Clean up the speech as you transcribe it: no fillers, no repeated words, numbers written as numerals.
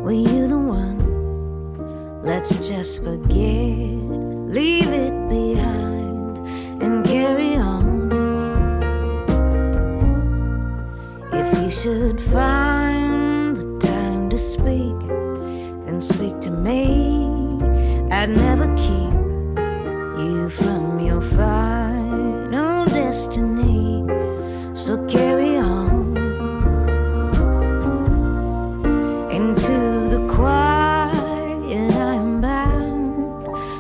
Were you the one? Let's just forget, leave it behind and carry on. If you should find the time to speak, then speak to me. I'd never keep you from your final destiny. So carry on.